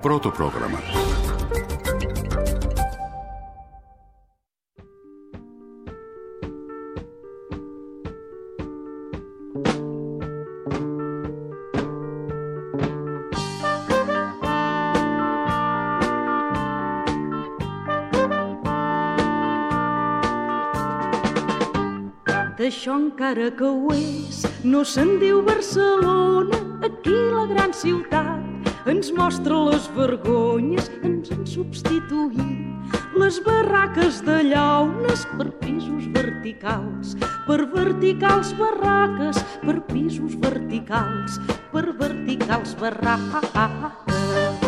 Πρώτο πρόγραμμα. D'això encara que ho és, no se'n diu Barcelona, aquí la gran ciutat ens mostra les vergonyes, ens han substituït les barraques de llaunes per pisos verticals, per verticals barraques, per pisos verticals, per verticals barraques.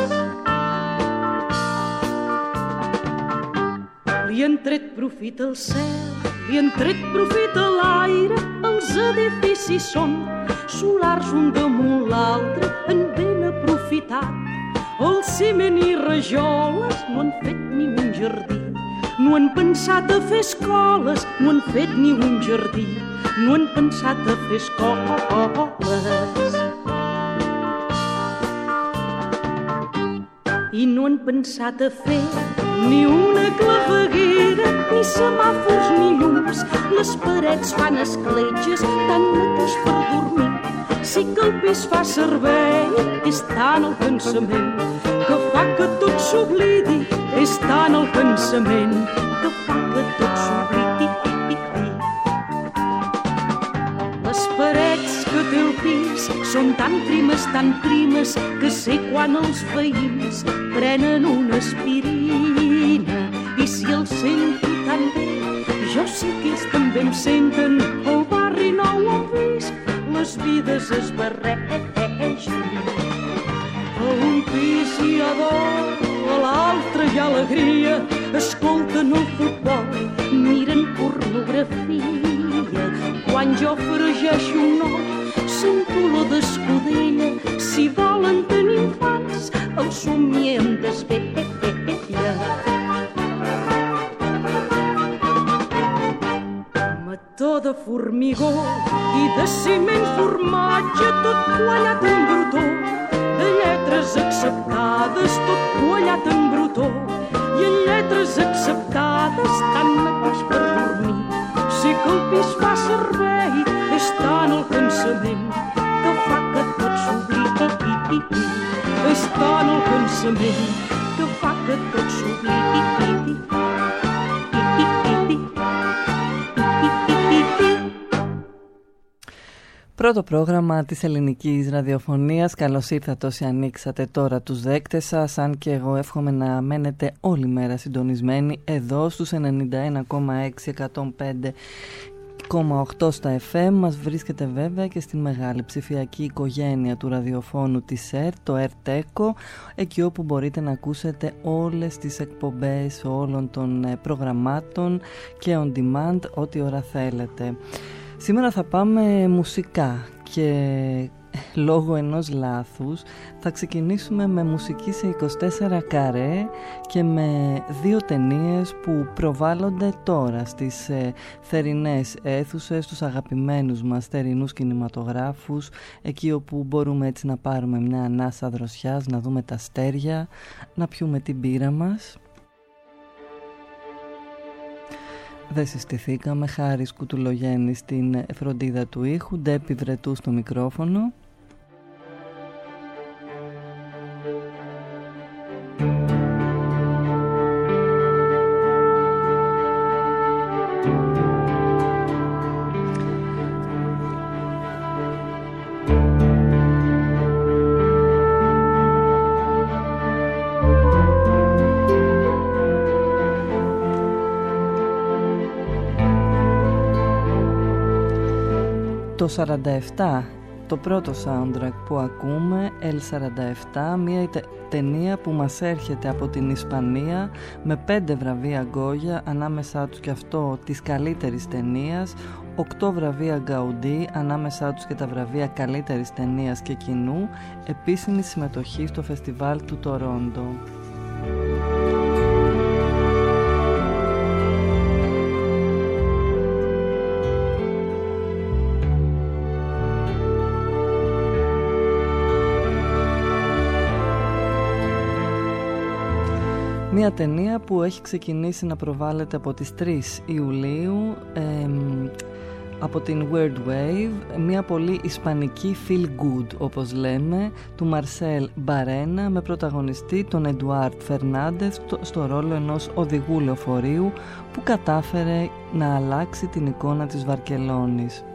Li han tret profit al cel, li han tret profit a l'aire, els edificis són solars un damunt l'altre, en ben aprofitat. El ciment i rajoles no han fet ni un jardí, no han pensat a fer escoles, no han fet ni un jardí, no han pensat a fer escoles. I no han pensat a fer ni una claveguera, ni semàfors ni llums. Les parets fan escletxes, tan netes per dormir. Sí que el pis fa servei, és tant el cansament que fa que tot s'oblidi. És tant el cansament que fa que tot s'oblidi. Les parets que té el pis són tan primes, que sé quan els veïns prenen una aspirina. I si els sento tan bé, jo sé que ells també em senten. Al barri nou on visc, les vides es barregen. A un pis hi ha dol, a l'altre hi ha alegria, escolten el futbol, miren pornografia. Quan jo fregeixo un nou, sento olor d'escudella. Si volen tenir infants, el somiem desvella. Mató de formigó i de ciment formatge, tot quallat en brutó, de lletres acceptades, tot quallat en brutó, i en lletres acceptades tan mateix per dormir. Sí que el pis fa servei, és tant el cansament que fa que tot s'oblidi. És tant el cansament que fa que tot s'oblidi. Πρώτο πρόγραμμα της ελληνικής ραδιοφωνίας. Καλώς ήρθατε όσοι ανοίξατε τώρα τους δέκτες σας, αν και εγώ εύχομαι να μένετε όλη μέρα συντονισμένοι εδώ στους 91,6, 105,8 στα FM. Μας βρίσκεται βέβαια και στην μεγάλη ψηφιακή οικογένεια του ραδιοφώνου της ΕΡΤ, το ΕΡΤ-ΕΚΟ, εκεί όπου μπορείτε να ακούσετε όλες τις εκπομπές όλων των προγραμμάτων και on demand ό,τι ώρα θέλετε. Σήμερα θα πάμε μουσικά και λόγω ενός λάθους θα ξεκινήσουμε με μουσική σε 24 καρέ και με δύο ταινίες που προβάλλονται τώρα στις θερινές αίθουσες, στους αγαπημένους μας θερινούς κινηματογράφους, εκεί όπου μπορούμε έτσι να πάρουμε μια ανάσα δροσιάς, να δούμε τα αστέρια, να πιούμε την μπύρα μας. Δεν συστηθήκαμε, Χάρης Κουτουλογέννη στην φροντίδα του ήχου, Ντέπη Βρετού στο μικρόφωνο. Το 47, το πρώτο soundtrack που ακούμε, El-47, μια ταινία που μας έρχεται από την Ισπανία με 5 βραβεία Γκόγια, ανάμεσά τους και αυτό της καλύτερης ταινίας, 8 βραβεία Γκαουντί, ανάμεσά τους και τα βραβεία καλύτερης ταινίας και κοινού, επίσημη συμμετοχή στο φεστιβάλ του Τορόντο. Μια ταινία που έχει ξεκινήσει να προβάλλεται από τις 3 Ιουλίου από την Weird Wave, μια πολύ ισπανική feel good, όπως λέμε, του Μαρσέλ Μπαρένα, με πρωταγωνιστή τον Εντουάρτ Φερνάντεθ στο ρόλο ενός οδηγού λεωφορείου που κατάφερε να αλλάξει την εικόνα της Βαρκελόνης.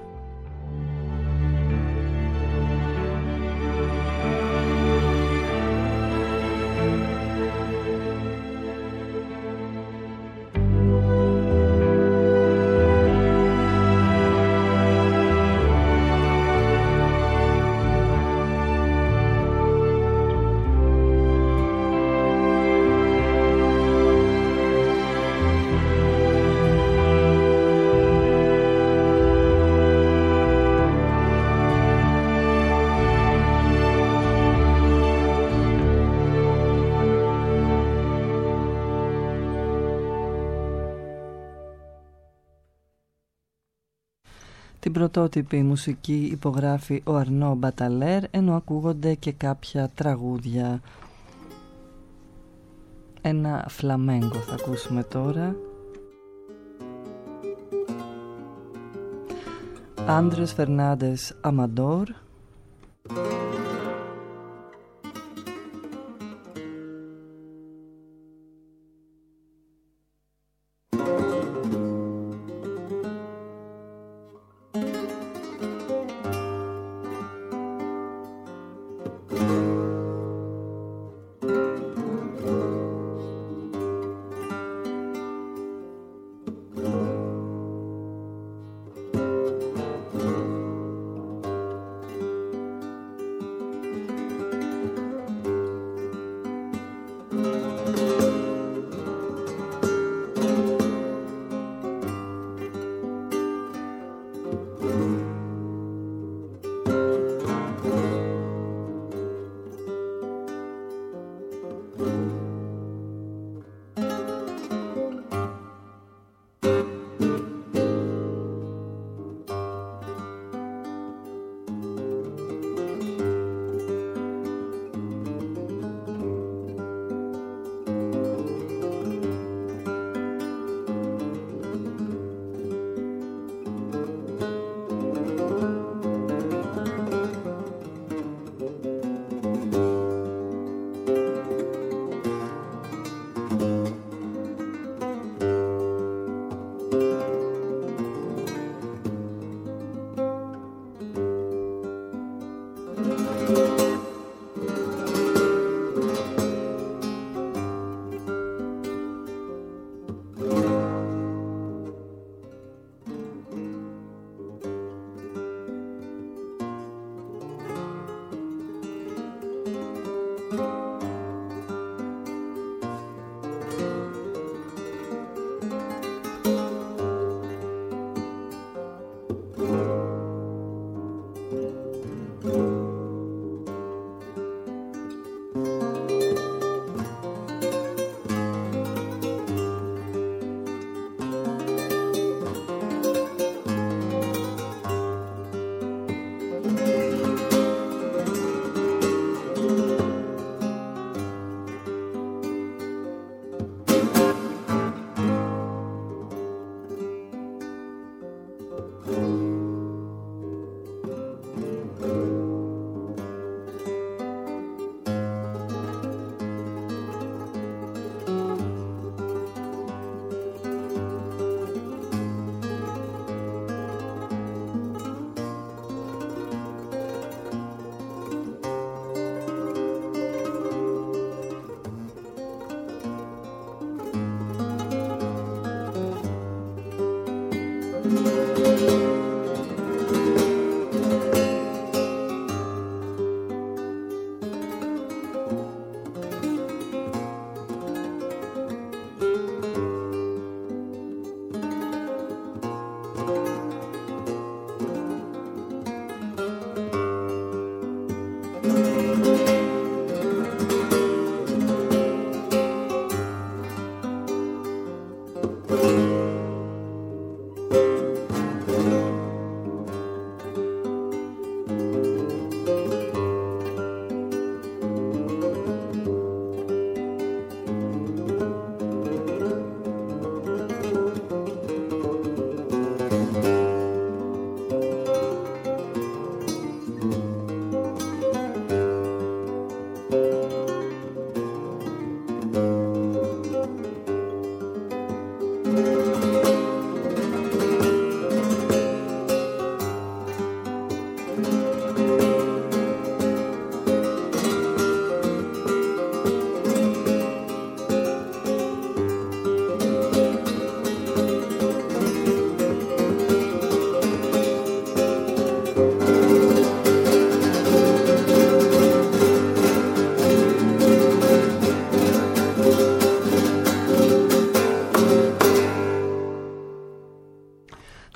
Την πρωτότυπη μουσική υπογράφει ο Αρνό Μπαταλέρ, ενώ ακούγονται και κάποια τραγούδια. Ένα φλαμέγκο θα ακούσουμε τώρα. Άντρες Φερνάντες Αμαντόρ.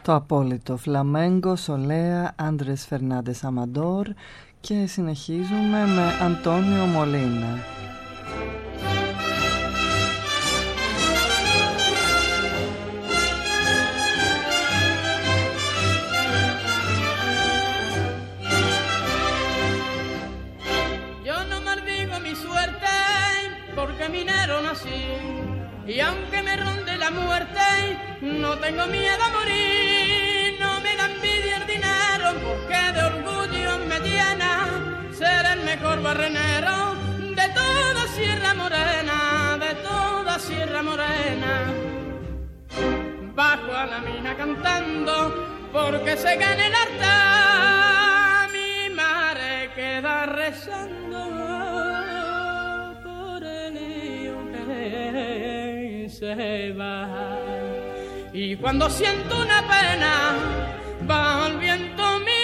Το απόλυτο φλαμέγκο, Σολέα, Άντρες Φερνάντες Αμαντόρ και συνεχίζουμε με Αντώνιο Μολίνα. Y aunque me ronde la muerte, no tengo miedo a morir. No me da envidia el dinero, porque de orgullo me llena ser el mejor barrenero de toda Sierra Morena, de toda Sierra Morena. Bajo a la mina cantando, porque se gane el altar. Mi madre queda rezando por el lío que se va. Y cuando siento una pena, va el viento mío.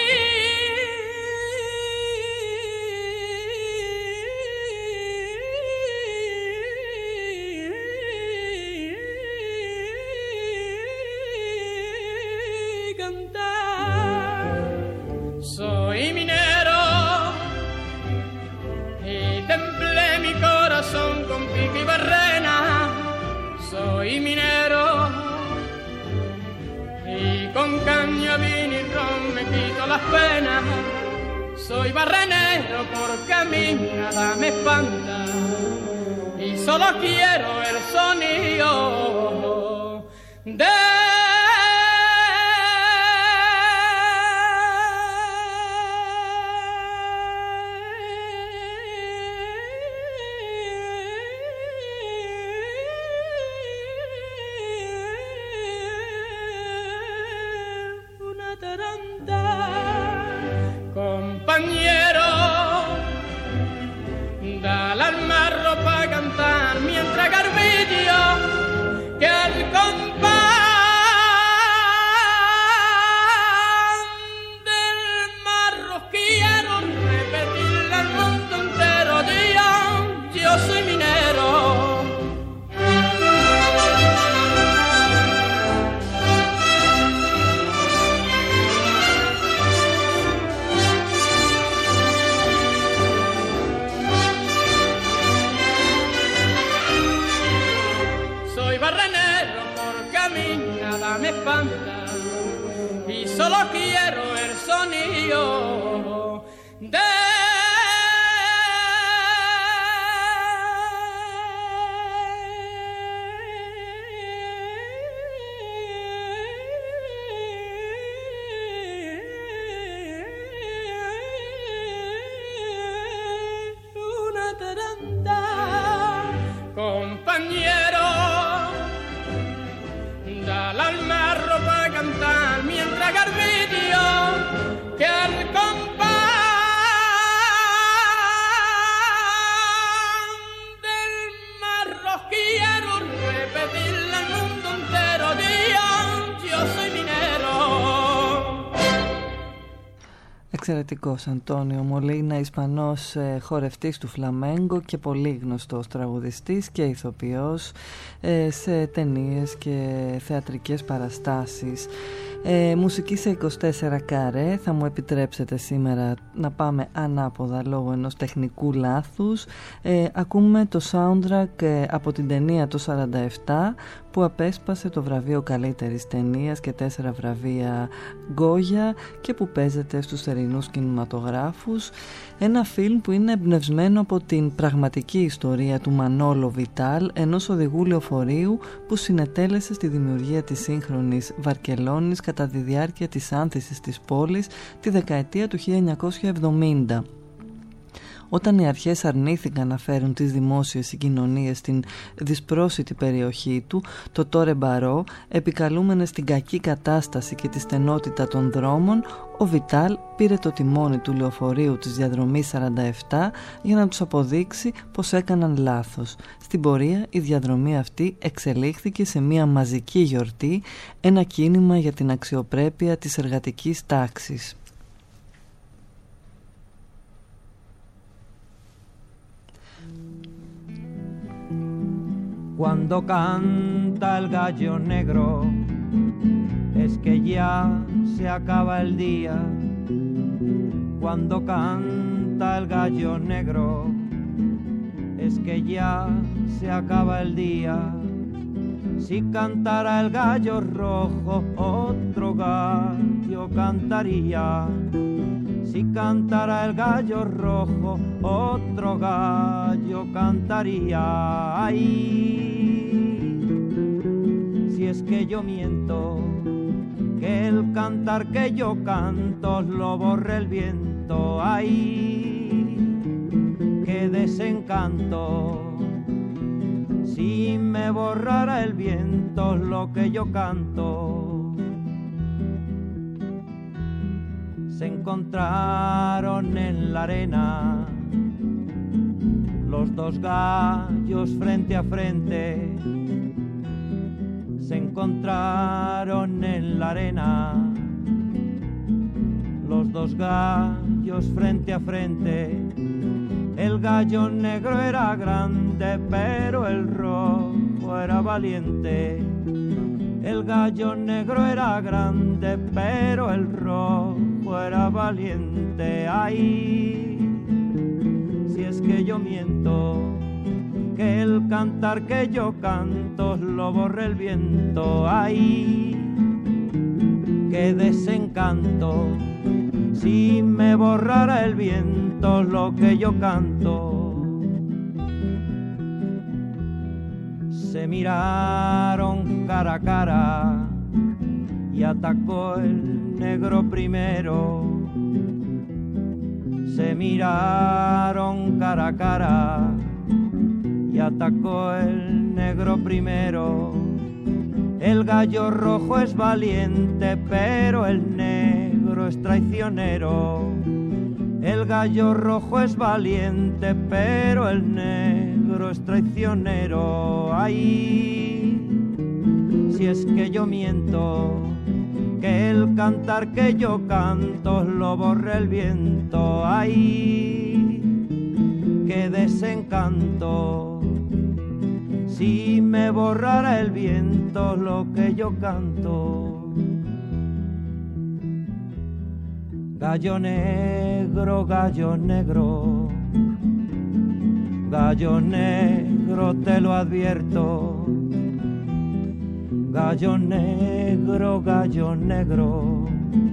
Soy minero y templé mi corazón con pico y barrena. Soy minero y con caña, vino y ron me quito las penas. Soy barrenero porque a mí nada me espanta y solo quiero el sonido de compañero, dale al marro pa' cantar mientras Garbidio, que al compás del marro quiero repetirle al mundo entero. Yo soy minero. Me espanta y solo quiero el sonido de una taranta, compañero. Dale al marro pa' cantar mientras Garbidio, que al compás del marro quiero repetirle al mundo entero. Yo soy minero. Εξαιρετικός Αντώνιο Μολίνα, Ισπανός χορευτής του φλαμέγκο και πολύ γνωστός τραγουδιστής και ηθοποιός σε ταινίες και θεατρικές παραστάσεις. Μουσική σε 24 καρέ. Θα μου επιτρέψετε σήμερα να πάμε ανάποδα λόγω ενός τεχνικού λάθους. Ακούμε το soundtrack από την ταινία το 47 που απέσπασε το βραβείο καλύτερης ταινίας και 4 βραβεία Γκόγια και που παίζεται στους θερινούς κινηματογράφους. Ένα φιλμ που είναι εμπνευσμένο από την πραγματική ιστορία του Μανόλο Βιτάλ, ενός οδηγού λεωφορείου που συνετέλεσε στη δημιουργία της σύγχρονης Βαρκελόνης κατά τη διάρκεια της άνθησης της πόλης τη δεκαετία του 1970. Όταν οι αρχές αρνήθηκαν να φέρουν τις δημόσιες συγκοινωνίες στην δυσπρόσιτη περιοχή του, το Τόρε Μπαρό, επικαλούμενες την κακή κατάσταση και τη στενότητα των δρόμων, ο Βιτάλ πήρε το τιμόνι του λεωφορείου της διαδρομής 47 για να τους αποδείξει πως έκαναν λάθος. Στην πορεία η διαδρομή αυτή εξελίχθηκε σε μια μαζική γιορτή, ένα κίνημα για την αξιοπρέπεια της εργατικής τάξης. Cuando canta el gallo negro es que ya se acaba el día cuando canta el gallo negro, es que ya se acaba el día. Si cantara el gallo rojo, otro gallo cantaría. Si cantara el gallo rojo, otro gallo cantaría. Ay, si es que yo miento, que el cantar que yo canto lo borre el viento. Ay, qué desencanto, si me borrara el viento lo que yo canto. Se encontraron en la arena los dos gallos frente a frente. Se encontraron en la arena los dos gallos frente a frente. El gallo negro era grande, pero el rojo era valiente. El gallo negro era grande, pero el rojo era valiente. Ay, si es que yo miento, que el cantar que yo canto lo borre el viento. Ay, qué desencanto, si me borrara el viento lo que yo canto. Se miraron cara a cara y atacó el negro primero. Se miraron cara a cara y atacó el negro primero. El gallo rojo es valiente, pero el negro es traicionero. El gallo rojo es valiente, pero el negro es traicionero. Ay, si es que yo miento, que el cantar que yo canto lo borre el viento. Ay, qué desencanto, si me borrara el viento lo que yo canto. Gallo negro, gallo negro, gallo negro, te lo advierto. Gallo negro, gallo negro,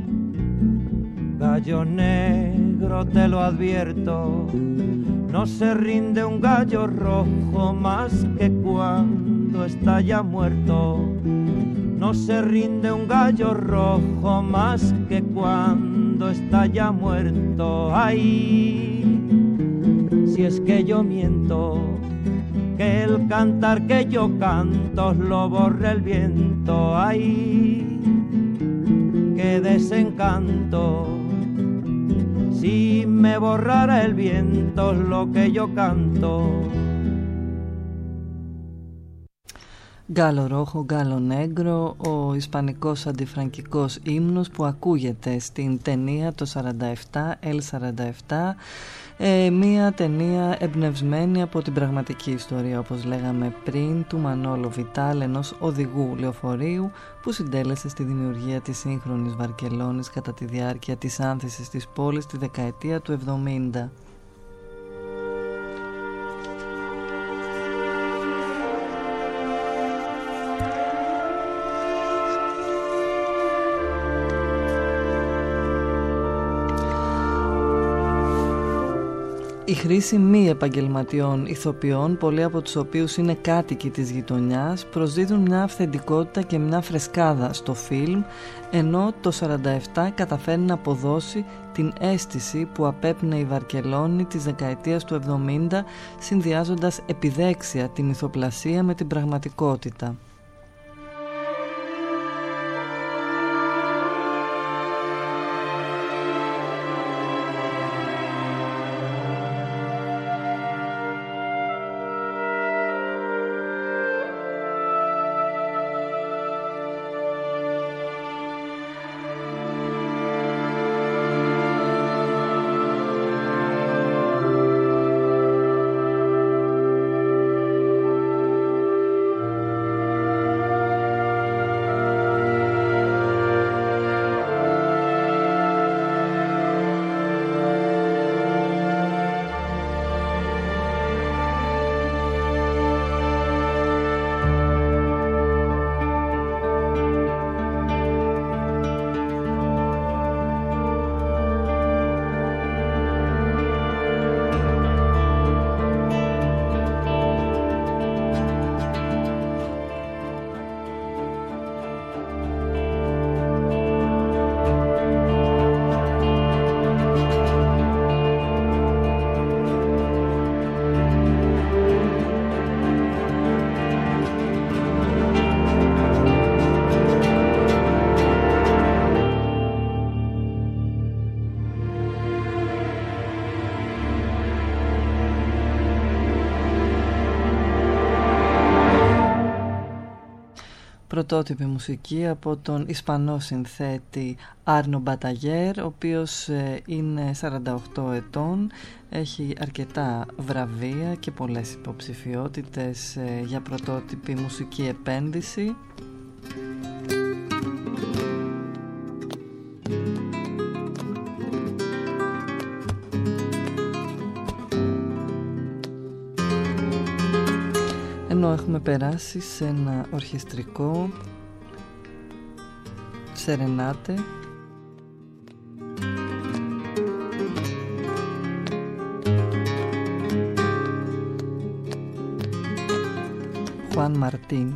gallo negro, te lo advierto. No se rinde un gallo rojo más que cuando está ya muerto. No se rinde un gallo rojo más que cuando está ya muerto. Ay, si es que yo miento, que el cantar que yo canto lo borre el viento. Ay, qué desencanto, si me borrara el viento lo que yo canto. Γκάλο ρόχο, γκάλο νέγκρο, ο ισπανικός αντιφραγκικός ύμνος που ακούγεται στην ταινία το 47, El 47, μία ταινία εμπνευσμένη από την πραγματική ιστορία, όπως λέγαμε πριν, του Μανόλο Βιτάλ, ενός οδηγού λεωφορείου που συντέλεσε στη δημιουργία της σύγχρονης Βαρκελόνης κατά τη διάρκεια της άνθησης της πόλης τη δεκαετία του 70. Η χρήση μη επαγγελματιών ηθοποιών, πολλοί από τους οποίους είναι κάτοικοι της γειτονιάς, προσδίδουν μια αυθεντικότητα και μια φρεσκάδα στο φιλμ, ενώ το 47 καταφέρει να αποδώσει την αίσθηση που απέπνεε η Βαρκελόνη της δεκαετίας του 70, συνδυάζοντας επιδέξια τη μυθοπλασία με την πραγματικότητα. Πρωτότυπη μουσική από τον Ισπανό συνθέτη Άρνο Μπαταγέρ, ο οποίος είναι 48 ετών, έχει αρκετά βραβεία και πολλές υποψηφιότητες για πρωτότυπη μουσική επένδυση. Ενώ έχουμε περάσει σε ένα ορχιστρικό σερενάτε Χουάν Μαρτίν.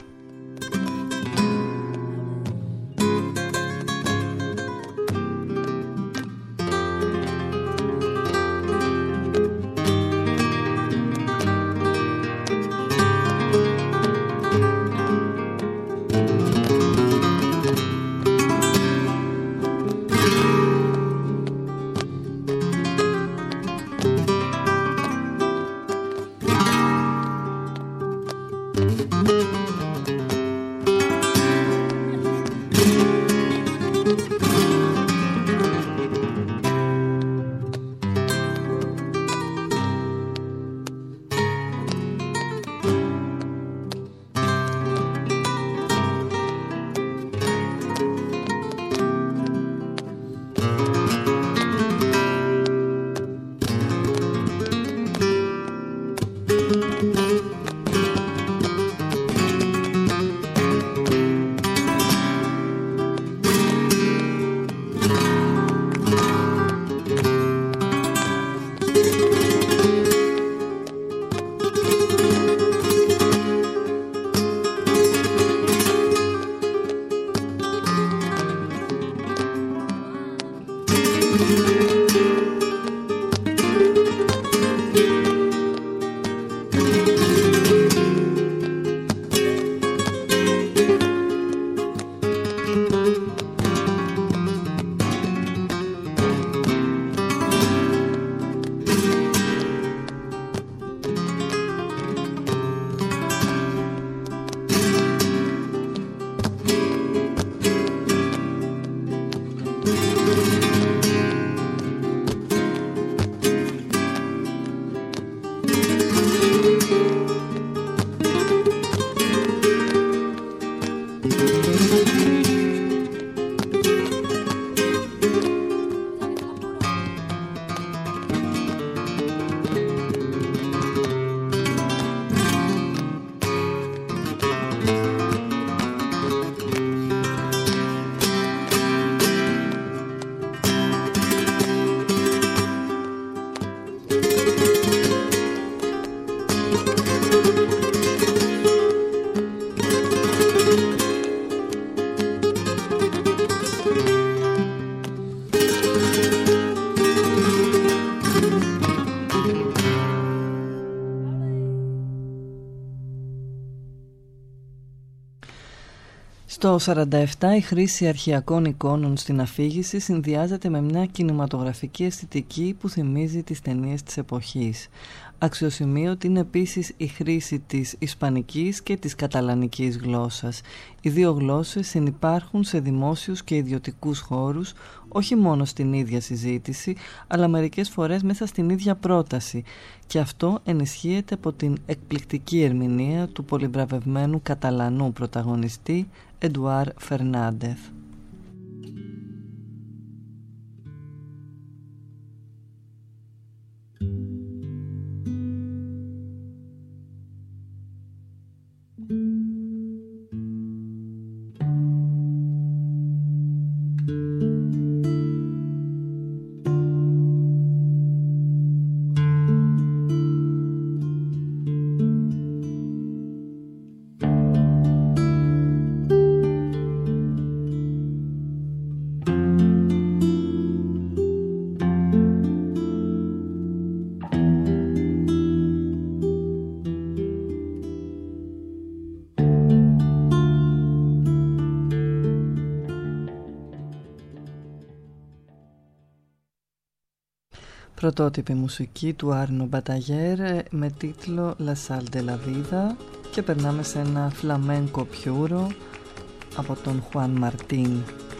Στο 47 η χρήση αρχαιακών εικόνων στην αφήγηση συνδυάζεται με μια κινηματογραφική αισθητική που θυμίζει τις ταινίες της εποχής. Αξιοσημείωτη είναι επίσης η χρήση της ισπανικής και της καταλανικής γλώσσας. Οι δύο γλώσσες συνυπάρχουν σε δημόσιους και ιδιωτικούς χώρους, όχι μόνο στην ίδια συζήτηση, αλλά μερικές φορές μέσα στην ίδια πρόταση. Και αυτό ενισχύεται από την εκπληκτική ερμηνεία του πολυμπραβευμένου καταλανού πρωταγωνιστή Εντουάρ Φερνάντεθ. Πρωτότυπη μουσική του Άρνο Μπαταγέρ με τίτλο La Salle de la Vida. και περνάμε σε ένα φλαμέγκο πιούρο από τον Χουάν Μαρτίν.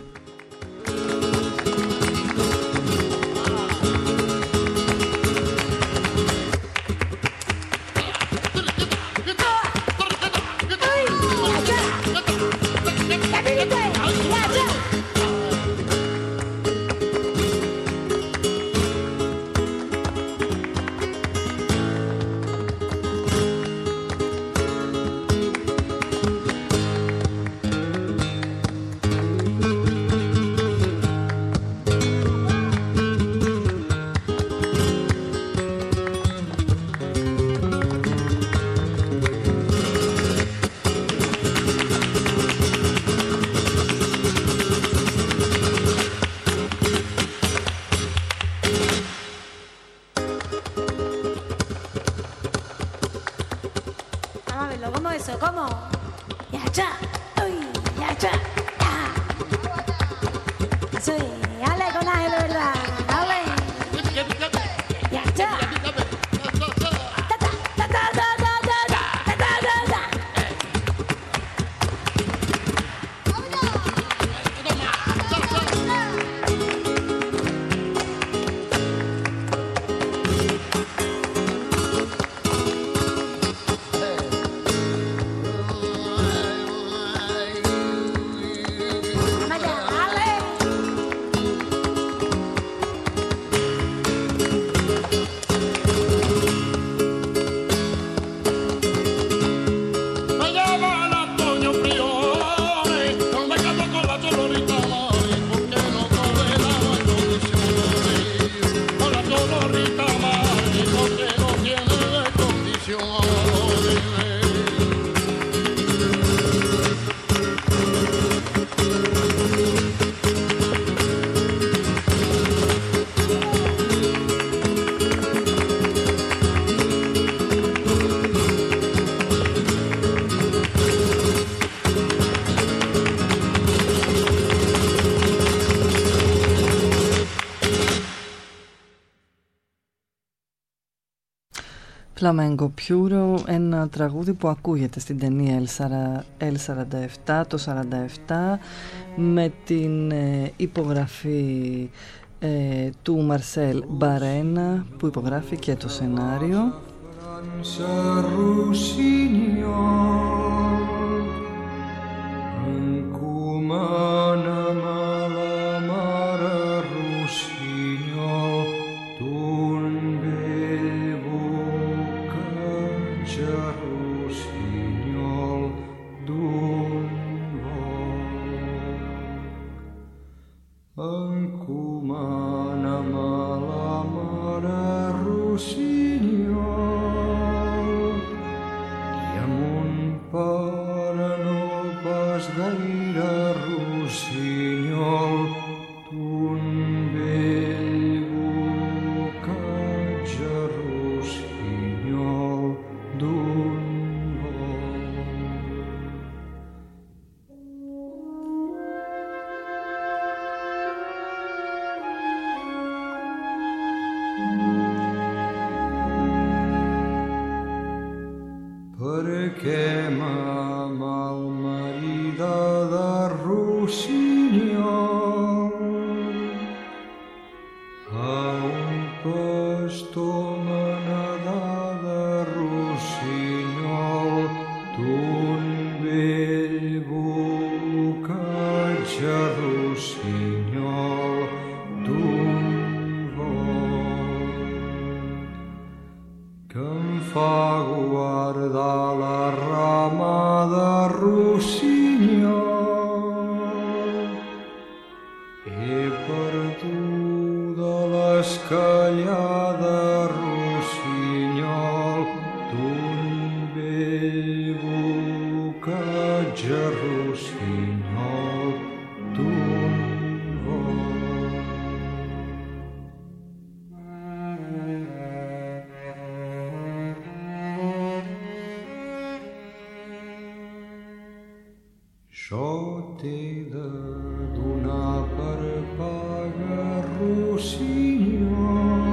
Φλαμέγκο Πιούρο, ένα τραγούδι που ακούγεται στην ταινία El-47 το 47 με την υπογραφή του Μαρσέλ Μπαρένα που υπογράφει και το σενάριο.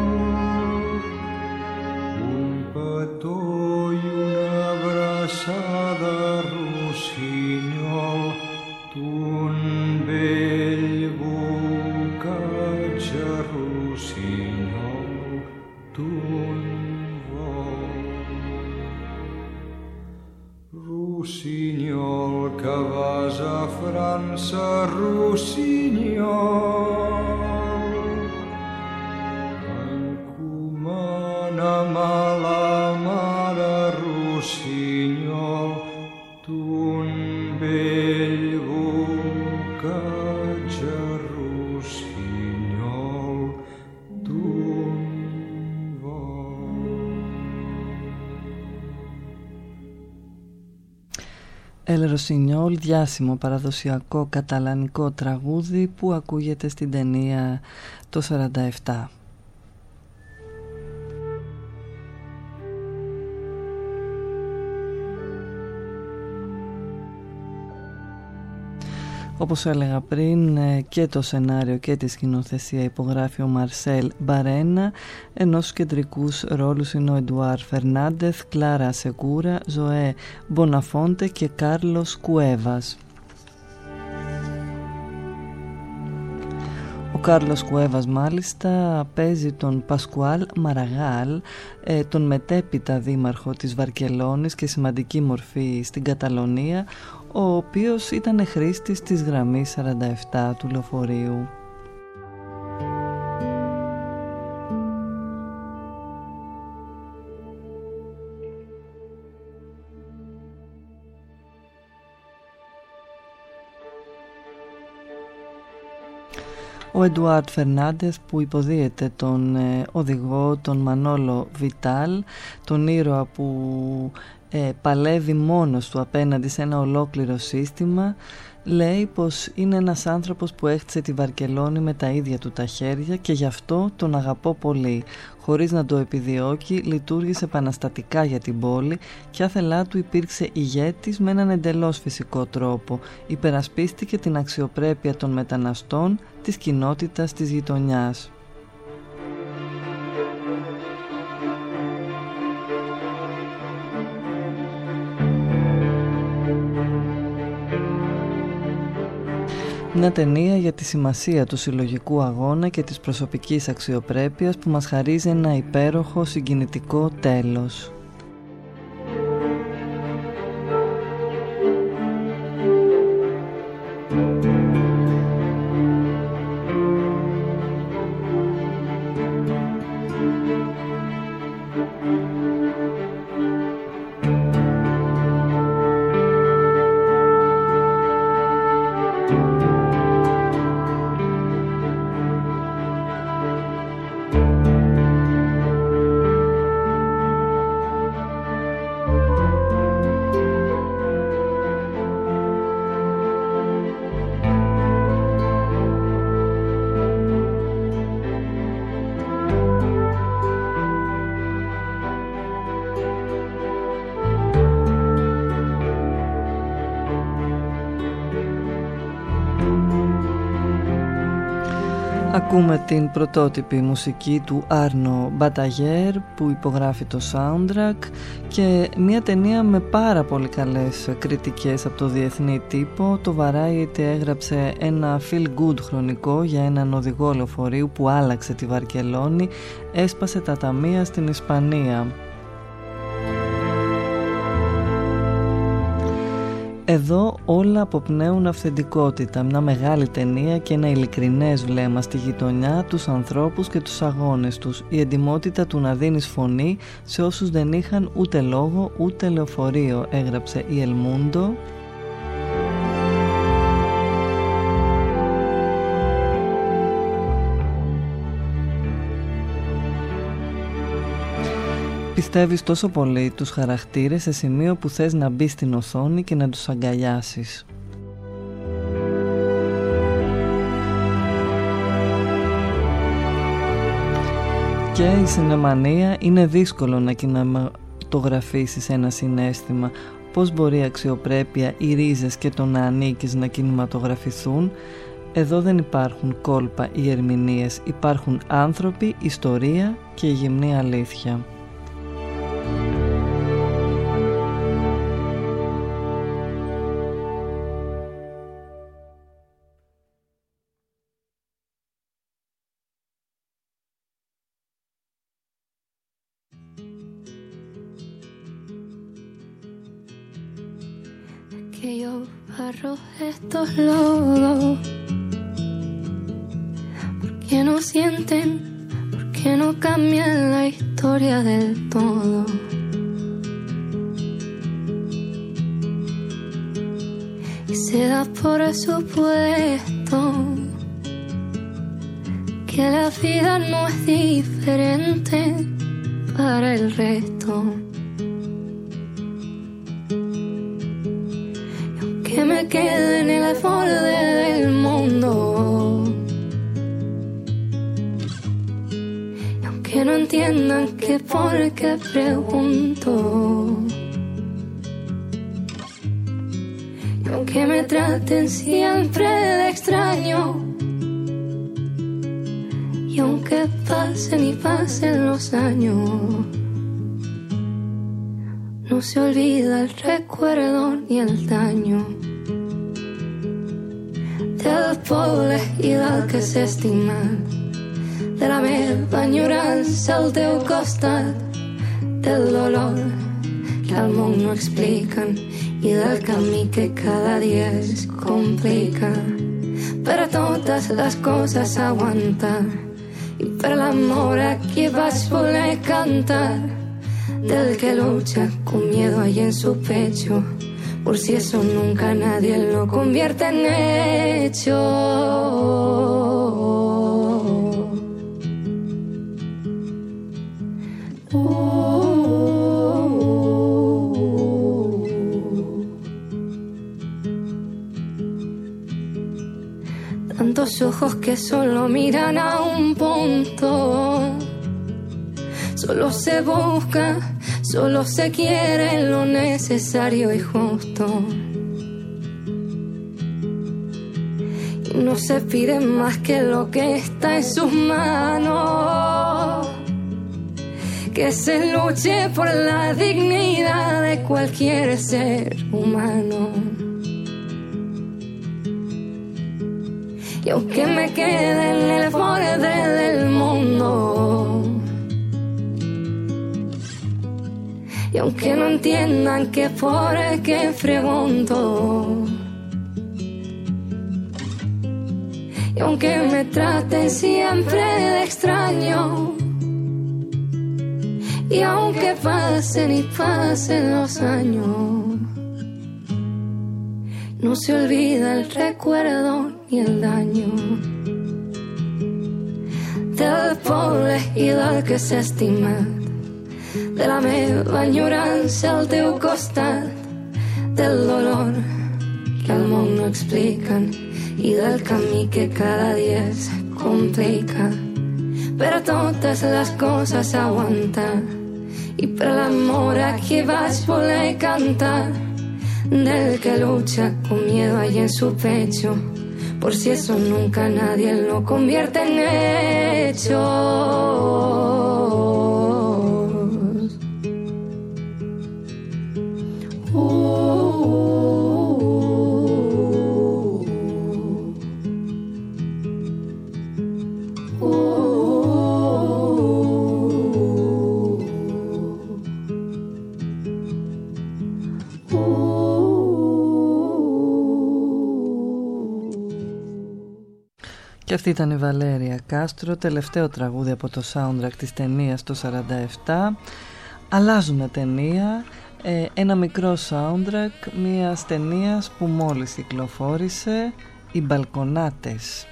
Pătoi, una brasa Rusignol, Cavasa, Franza, Rusignol, Ancumana, Malamara, Rusignol, Tun Belvuca, Rusignol, Tun El Rossignol, διάσημο παραδοσιακό καταλανικό τραγούδι που ακούγεται στην ταινία το 47. Όπως έλεγα πριν, και το σενάριο και τη σκηνοθεσία υπογράφει ο Μαρσέλ Μπαρένα, ενώ στους κεντρικούς ρόλους είναι ο Εντουάρ Φερνάντεθ, Κλάρα Σεκούρα, Ζωέ Μποναφόντε και Κάρλος Κουέβας. Ο Κάρλος Κουέβας μάλιστα παίζει τον Πασκουάλ Μαραγάλ, τον μετέπειτα δήμαρχο της Βαρκελόνης και σημαντική μορφή στην Καταλωνία, ο οποίος ήταν χρήστης της γραμμής 47 του λεωφορείου. Ο Εντουάρτ Φερνάντεθ, που υποδίεται τον οδηγό, τον Μανόλο Βιτάλ, τον ήρωα που παλεύει μόνος του απέναντι σε ένα ολόκληρο σύστημα, λέει πως είναι ένας άνθρωπος που έχτισε τη Βαρκελόνη με τα ίδια του τα χέρια και γι' αυτό τον αγαπώ πολύ. Χωρίς να το επιδιώκει, λειτουργήσε επαναστατικά για την πόλη και άθελά του υπήρξε ηγέτης με έναν εντελώς φυσικό τρόπο. Υπερασπίστηκε την αξιοπρέπεια των μεταναστών, της κοινότητας της γειτονιάς. Μια ταινία για τη σημασία του συλλογικού αγώνα και της προσωπικής αξιοπρέπειας που μας χαρίζει ένα υπέροχο συγκινητικό τέλος. Ακούμε την πρωτότυπη μουσική του Άρνο Μπαταγέρ που υπογράφει το soundtrack και μια ταινία με πάρα πολύ καλές κριτικές από το διεθνή τύπο. Το Variety έγραψε ένα feel good χρονικό για έναν οδηγό λεωφορείου που άλλαξε τη Βαρκελόνη, έσπασε τα ταμεία στην Ισπανία. Εδώ όλα αποπνέουν αυθεντικότητα, μια μεγάλη ταινία και ένα ειλικρινές βλέμμα στη γειτονιά, τους ανθρώπους και τους αγώνες τους. Η εντιμότητα του να δίνεις φωνή σε όσους δεν είχαν ούτε λόγο ούτε λεωφορείο, έγραψε η El Mundo. Πιστεύεις τόσο πολύ τους χαρακτήρες σε σημείο που θες να μπεις στην οθόνη και να τους αγκαλιάσεις. Και η σινεμανία είναι δύσκολο να κινηματογραφήσεις ένα συναίσθημα. Πώς μπορεί η αξιοπρέπεια, οι ρίζες και το να ανήκεις να κινηματογραφηθούν? Εδώ δεν υπάρχουν κόλπα ή ερμηνείες, υπάρχουν άνθρωποι, ιστορία και η γυμνή αλήθεια. que yo barro estos lodos. ¿Por qué no sienten? ¿Por qué no cambian la historia del todo? Y se da por supuesto que la vida no es diferente para el resto. Y aunque me quede en el borde del mundo, y aunque no entiendan que por qué pregunto, y aunque me traten siempre de extraño, y aunque pasen y pasen los años, no se olvida el recuerdo ni el daño del poble i del que s'ha estimat, de la meva enyorança al teu costat, del dolor que al món no expliquen i del camí que cada dia es complica. Per a totes les coses aguantar y per l'amor a qui vas voler cantar, del que lucha con miedo ahí en su pecho, por si eso nunca nadie lo convierte en hecho. Tantos ojos que solo miran a un punto, solo se busca, solo se quiere lo necesario y justo, y no se pide más que lo que está en sus manos, que se luche por la dignidad de cualquier ser humano. Y aunque me quede en el borde del mundo, y aunque no entiendan que por qué pregunto, y aunque me traten siempre de extraño, y aunque pasen y pasen los años, no se olvida el recuerdo ni el daño del poble i del que s'ha estimat, de la meva enyorança al teu costat, del dolor que al món no expliquen i del camí que cada dia es complica. Per a totes les coses aguantar i per l'amor a qui vaig voler cantar, del que lucha con miedo ahí en su pecho, por si eso nunca nadie lo convierte en hechos. Και αυτή ήταν η Βαλέρια Κάστρο, τελευταίο τραγούδι από το soundtrack της ταινίας το 47. Αλλάζουμε ταινία, ένα μικρό soundtrack μιας ταινίας που μόλις κυκλοφόρησε, οι Μπαλκονάτες.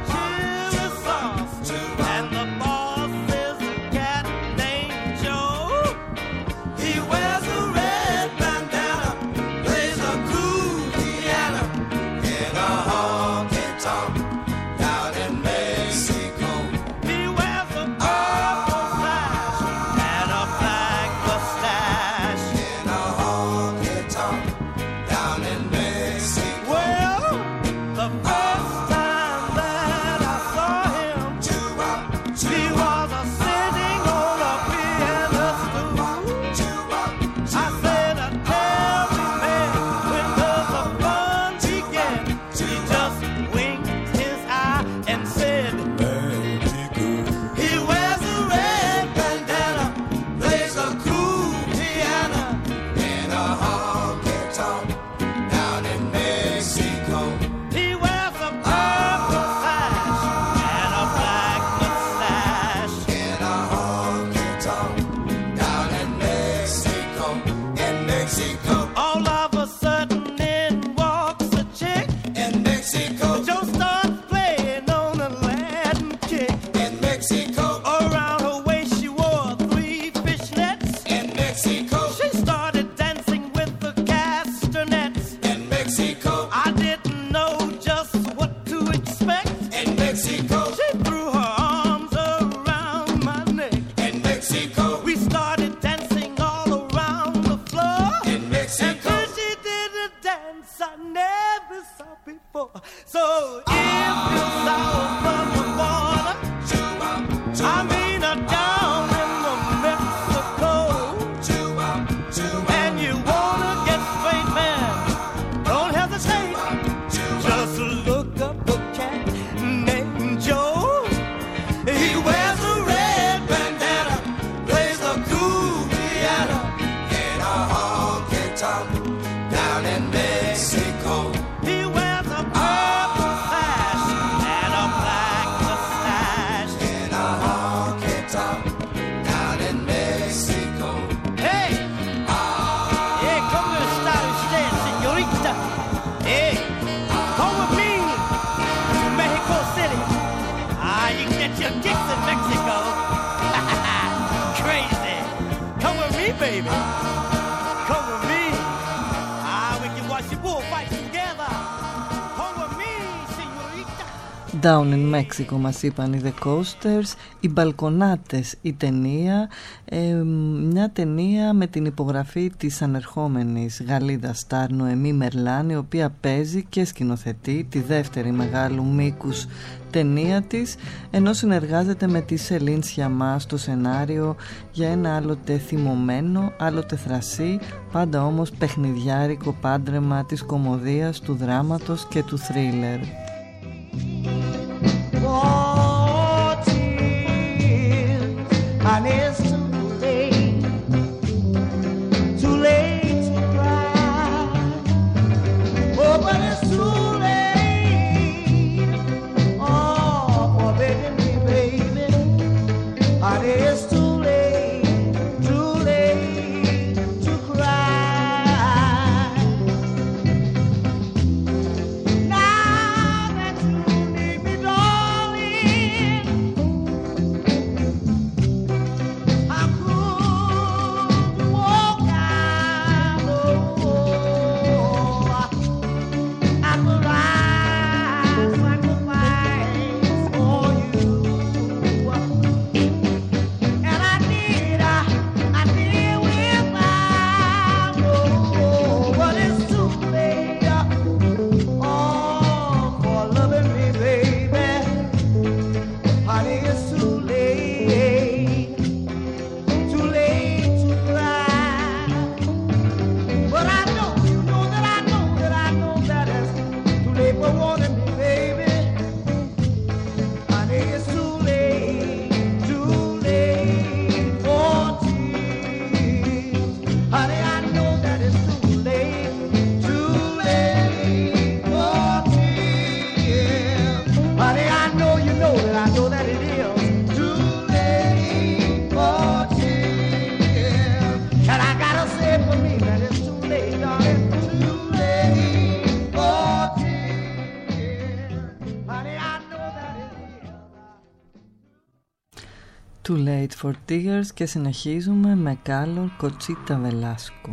And the boss is a cat named Joe. Down in Mexico μας είπαν οι The Coasters. Οι Μπαλκονάτες η ταινία, μια ταινία με την υπογραφή της ανερχόμενης Γαλλίδας στάρ Νοεμί Μερλάν, η οποία παίζει και σκηνοθετεί τη δεύτερη μεγάλου μήκους ταινία της, ενώ συνεργάζεται με τη Σελίν Σιαμά στο σενάριο για ένα άλλοτε θυμωμένο, άλλοτε θρασί, πάντα όμως παιχνιδιάρικο πάντρεμα της κωμωδίας, του δράματος και του θρίλερ. And it's too late to cry. Oh, but it's too late. Oh, for begging me, baby. And it's too late to cry. Now that you need me, darling, I could walk out. I could rise sacrifice for you. And I did without. But it's too late. Oh, for loving me, baby. Honey, it's too late. Too late to cry. But I know, you know that I know that it's too late for wanting me, baby. Honey, it's too late for tears. Honey, I know that it's too late for tears. Honey, I know you know that I know that it is too late for tears. And I gotta say for me that it's too late, darling, too late for tears. Honey, I know that it is. Too Late for Tears. Και συνεχίζουμε με Color, Conchita Velasco.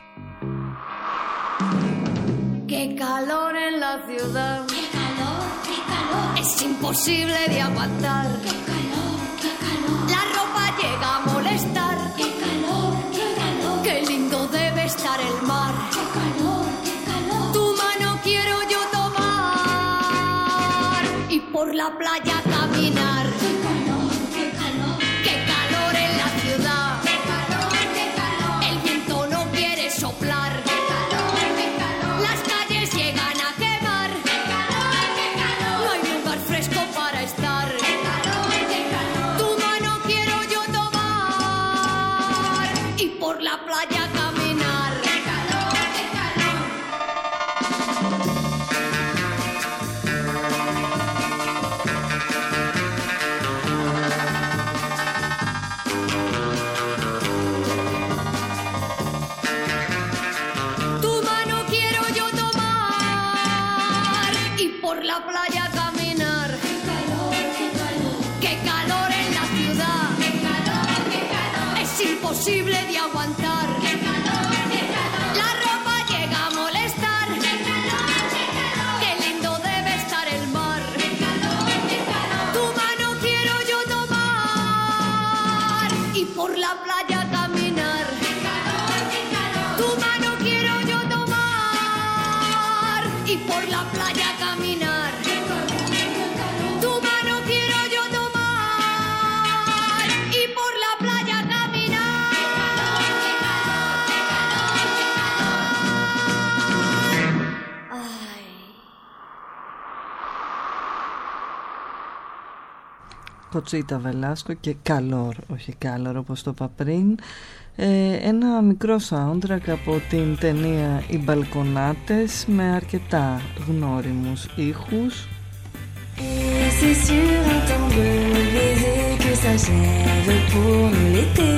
Qué calor en la ciudad. Qué calor, qué calor. Es imposible de aguantar. Qué calor, qué calor. La ropa llega a molestar. Qué calor, qué calor. Qué lindo debe estar el mar. Qué calor, qué calor. Tu mano quiero yo tomar y por la playa caminar. Qué calor, qué calor. Qué calor en la ciudad. Qué calor, qué calor. El viento no quiere soplar. Qué calor, qué calor. Las calles llegan a quemar. Qué calor, qué calor. No hay lugar fresco para estar. Qué calor, qué calor. Tu mano quiero yo tomar y por la playa caminar. Qué calor, qué calor. Tu mano quiero yo tomar y por la playa caminar. Qué calor, qué calor. Qué calor en la ciudad. Qué calor, qué calor. Es imposible de aguantar. Qué calor, qué calor. La ropa llega a molestar. Qué calor, qué calor. Qué lindo debe estar el mar. Qué calor, qué calor. Tu mano quiero yo tomar y por la playa caminar. Qué calor, qué calor. Tu mano quiero yo tomar y por la playa caminar. Qué calor, qué calor. Tu mano quiero yo tomar y por la playa caminar. Qué calor, qué calor. Ay. Κοτσίτα Βελάσκο και Καλόρ, όχι Κάλορ όπως το είπα πριν. Ένα μικρό soundtrack από την ταινία Οι Μπαλκονάτες με αρκετά γνώριμους ήχους. Et c'est sur un temps de baiser que s'achève pour nous l'été.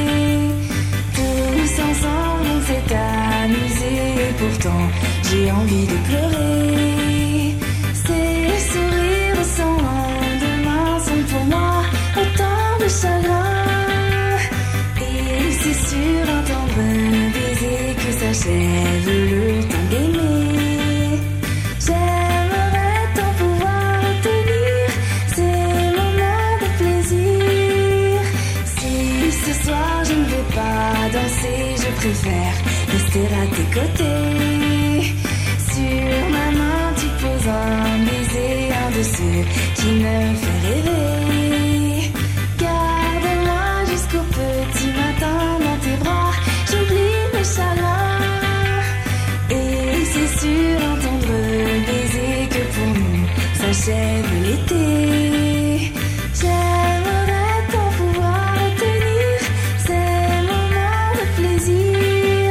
Tous ensemble on s'est amusé et pourtant j'ai envie de pleurer. Ces sourires sans lendemain sont pour moi autant de chagrin. Et c'est sur un tendre baiser que s'achève le temps d'aimer. J'aimerais tant pouvoir tenir préfère rester à tes côtés. Sur ma main tu poses un baiser, un de ceux qui me fait rêver. Garde-moi jusqu'au petit matin dans tes bras, j'oublie mes chagrins. Et c'est sur un tendre baiser que pour nous s'achève l'été. J'aimerais tant pouvoir retenir ces moments de plaisir.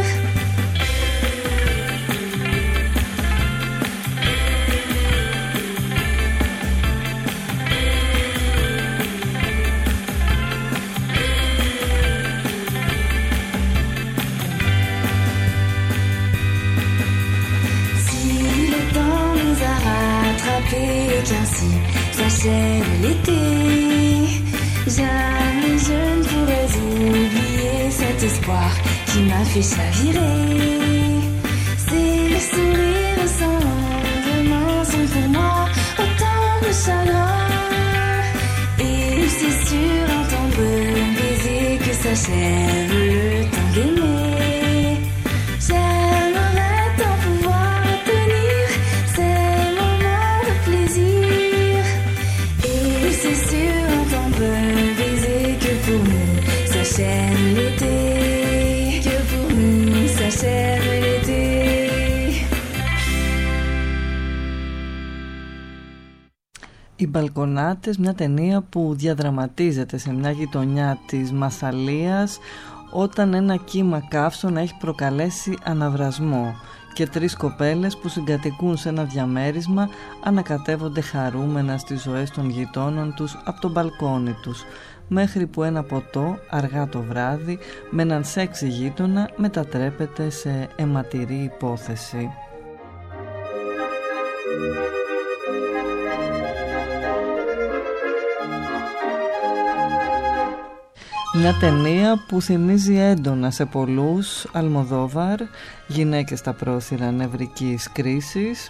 Si le temps nous a rattrapés et qu'ainsi s'achève l'été, jamais je ne pourrais oublier cet espoir qui m'a fait chavirer. Ces sourires sans lendemain sont pour moi autant de chagrin. Et c'est sur un tendre baiser que s'achève le temps d'aimer. J'aimerais tant pouvoir retenir ces moments de plaisir. Et c'est sur un tendre baiser que pour nous s'achève l'été. Que pour nous s'achève l'été. Οι Μπαλκονάτες, μια ταινία που διαδραματίζεται σε μια γειτονιά της Μασσαλίας όταν ένα κύμα καύσωνα έχει προκαλέσει αναβρασμό και 3 κοπέλες που συγκατοικούν σε ένα διαμέρισμα ανακατεύονται χαρούμενα στις ζωές των γειτόνων τους από το μπαλκόνι τους, μέχρι που ένα ποτό αργά το βράδυ με έναν σεξι γείτονα μετατρέπεται σε αιματηρή υπόθεση. Μια ταινία που θυμίζει έντονα σε πολλούς Αλμοδόβαρ, γυναίκες στα πρόθυρα νευρικής κρίσης,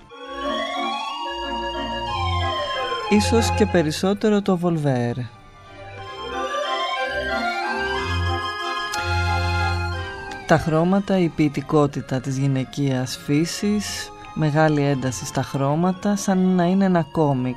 ίσως και περισσότερο το Βολβέρ. Τα χρώματα, η ποιητικότητα της γυναικείας φύσης, μεγάλη ένταση στα χρώματα, σαν να είναι ένα κόμικ.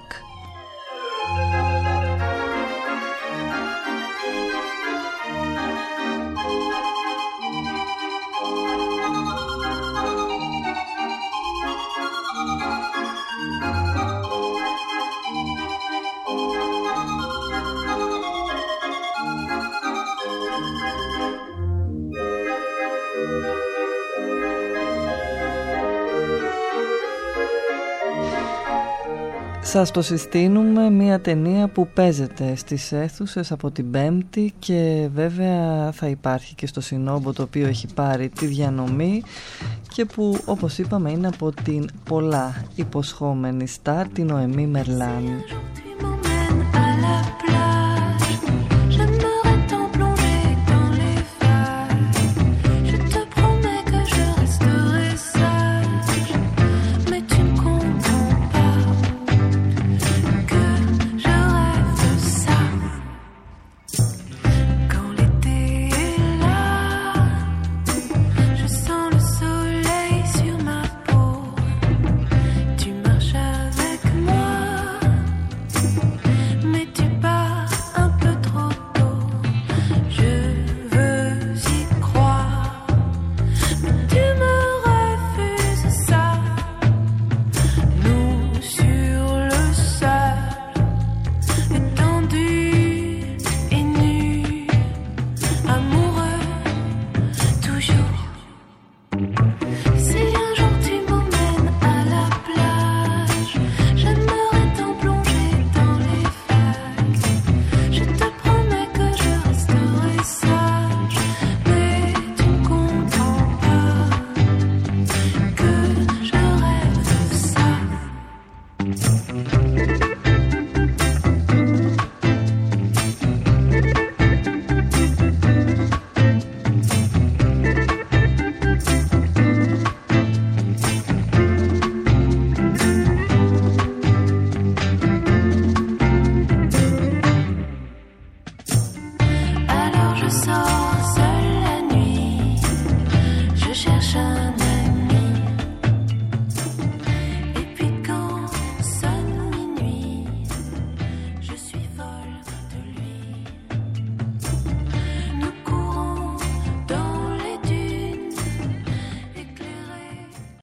Σας το συστήνουμε, μια ταινία που παίζεται στις αίθουσες από την Πέμπτη και βέβαια θα υπάρχει και στο Σινόμπο, το οποίο έχει πάρει τη διανομή και που, όπως είπαμε, είναι από την πολλά υποσχόμενη στάρ, την Νοεμί Μερλάν. Alors je sors